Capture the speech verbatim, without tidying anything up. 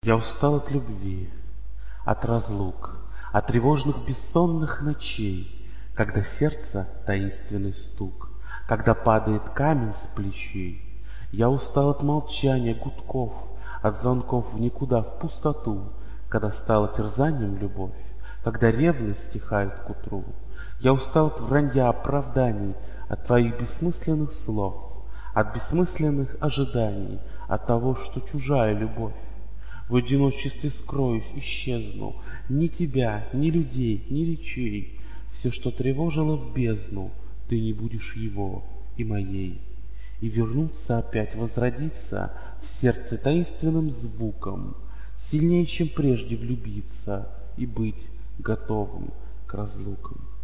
Я устал от любви, от разлук, от тревожных бессонных ночей, когда сердце таинственный стук, когда падает камень с плечей. Я устал от молчания гудков, от звонков в никуда, в пустоту, когда стала терзанием любовь, когда ревность стихает к утру. Я устал от вранья оправданий, от твоих бессмысленных слов, от бессмысленных ожиданий, от того, что чужая любовь. В одиночестве скроюсь, исчезну, ни тебя, ни людей, ни речей. Все, что тревожило в бездну, ты не будешь его и моей. И вернуться опять, возродиться в сердце таинственным звуком, сильнее, чем прежде влюбиться и быть готовым к разлукам.